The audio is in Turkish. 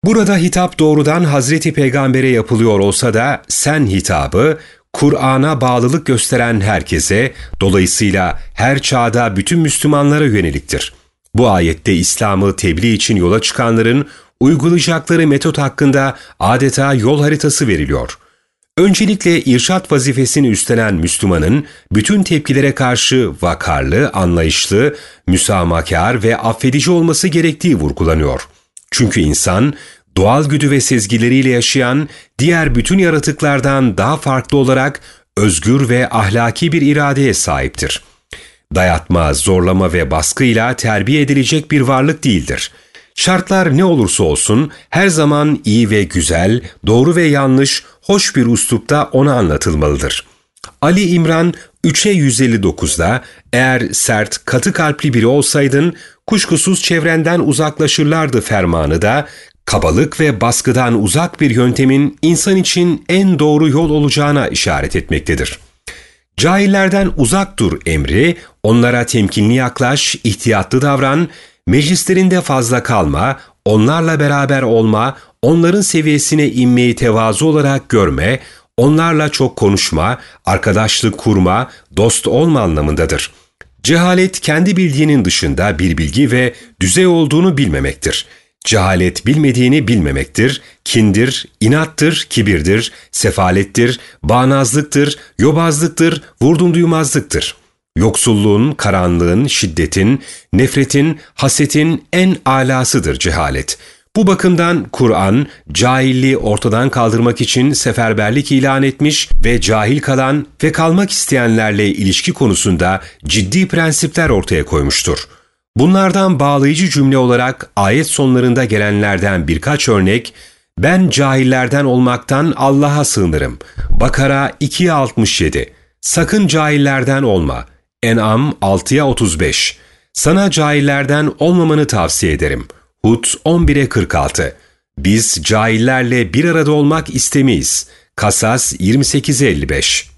Burada hitap doğrudan Hazreti Peygamber'e yapılıyor olsa da sen hitabı Kur'an'a bağlılık gösteren herkese, dolayısıyla her çağda bütün Müslümanlara yöneliktir. Bu ayette İslam'ı tebliğ için yola çıkanların uygulayacakları metot hakkında adeta yol haritası veriliyor. Öncelikle irşat vazifesini üstlenen Müslümanın bütün tepkilere karşı vakarlı, anlayışlı, müsamahakar ve affedici olması gerektiği vurgulanıyor. Çünkü insan, doğal güdü ve sezgileriyle yaşayan diğer bütün yaratıklardan daha farklı olarak özgür ve ahlaki bir iradeye sahiptir. Dayatma, zorlama ve baskıyla terbiye edilecek bir varlık değildir. Şartlar ne olursa olsun her zaman iyi ve güzel, doğru ve yanlış, hoş bir üslupta ona anlatılmalıdır. Ali İmran 3'e 159'da eğer sert, katı kalpli biri olsaydın kuşkusuz çevrenden uzaklaşırlardı fermanı da kabalık ve baskıdan uzak bir yöntemin insan için en doğru yol olacağına işaret etmektedir. Cahillerden uzak dur emri, onlara temkinli yaklaş, ihtiyatlı davran, meclislerinde fazla kalma, onlarla beraber olma, onların seviyesine inmeyi tevazu olarak görme, onlarla çok konuşma, arkadaşlık kurma, dost olma anlamındadır. Cehalet kendi bildiğinin dışında bir bilgi ve düzey olduğunu bilmemektir. Cehalet bilmediğini bilmemektir, kindir, inattır, kibirdir, sefalettir, bağnazlıktır, yobazlıktır, vurdumduymazlıktır. Yoksulluğun, karanlığın, şiddetin, nefretin, hasetin en alasıdır cehalet. Bu bakımdan Kur'an, cahilliği ortadan kaldırmak için seferberlik ilan etmiş ve cahil kalan ve kalmak isteyenlerle ilişki konusunda ciddi prensipler ortaya koymuştur. Bunlardan bağlayıcı cümle olarak ayet sonlarında gelenlerden birkaç örnek, ben cahillerden olmaktan Allah'a sığınırım. Bakara 2'ye 67, sakın cahillerden olma. En'am 6'ya 35, sana cahillerden olmamanı tavsiye ederim. Hud 11'e 46, biz cahillerle bir arada olmak istemeyiz. Kasas 28'e 55.